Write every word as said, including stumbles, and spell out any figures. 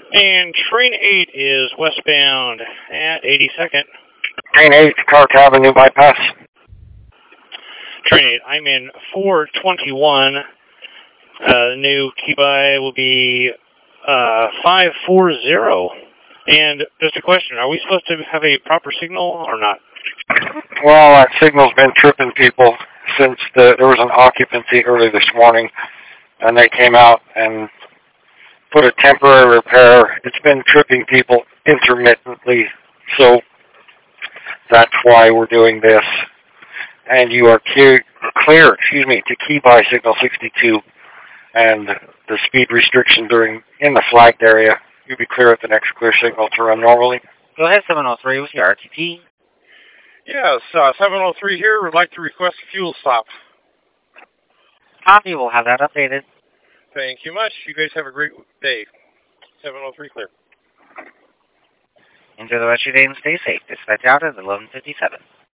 And train eight is westbound at eighty-second. Train eight, Clark Avenue bypass. Train eight, I'm in four twenty-one. Uh, the new key-by will be uh, five forty. And just a question, are we supposed to have a proper signal or not? Well, that signal's been tripping people since the, there was an occupancy early this morning, and they came out and put a temporary repair. It's been tripping people intermittently, so that's why we're doing this. And you are clear, clear excuse me, to key-by signal sixty-two, and the speed restriction during in the flagged area. You'll be clear at the next clear signal to run normally. Go ahead, seven oh three, with your R T P. Yes, uh, seven oh three here. Would like to request a fuel stop. Copy, we'll have that updated. Thank you much. You guys have a great day. seven oh three clear. Enjoy the rest of your day and stay safe. Dispatch out at eleven fifty-seven.